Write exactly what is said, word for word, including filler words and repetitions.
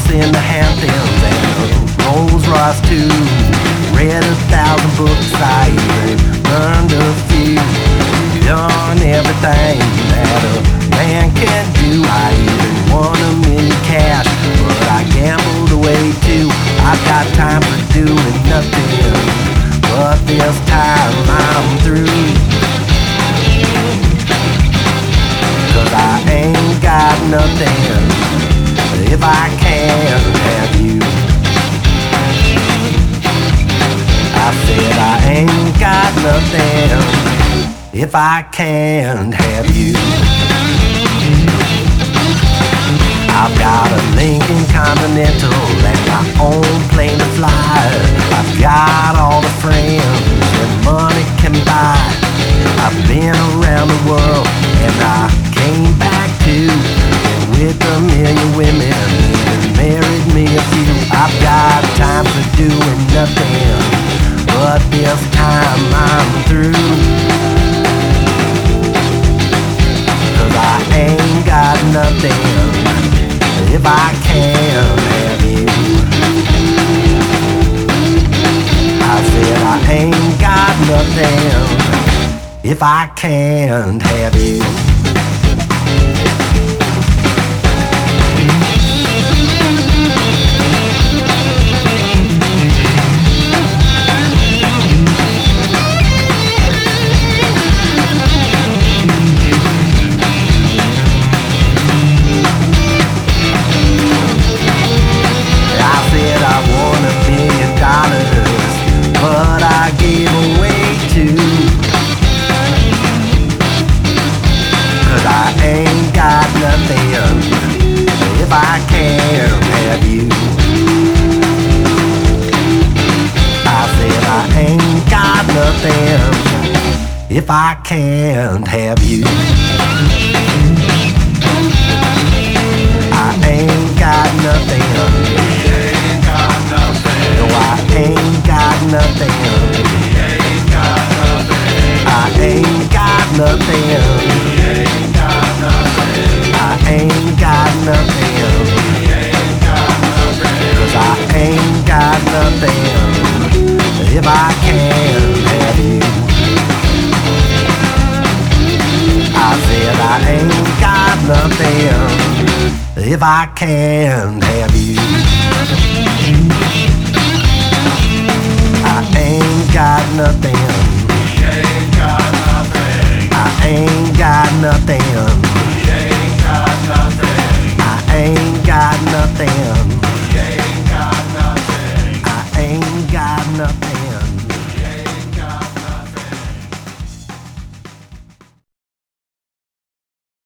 house in the Hamptons and a Rolls Royce too. Read a thousand books, I even learned a few. Done everything that a man can do. I even won a million cash, but I gambled away too. I've got time for doing nothing, but this time I'm through. Cause I ain't got nothing if I can't have you. I said I ain't got nothing if I can't have you. I've got a Lincoln Continental and my own plane to fly. I've got all the friends that money can buy. I've been around the world and I came back too, and with a million women and married me a few. I've got time for doing nothing, but this time I'm through. Cause I ain't got nothing if I can't have you. I said I ain't got nothing if I can't have you. But I gave away too. Cause I ain't got nothing if I can't have you. I said I ain't got nothing if I can't have you. I ain't got nothing. No, I ain't got nothing. I ain't got nothing. I ain't got nothing. Cause I ain't got nothing if I can't have you. I said I ain't got nothing if I can't have you. I ain't got nothing.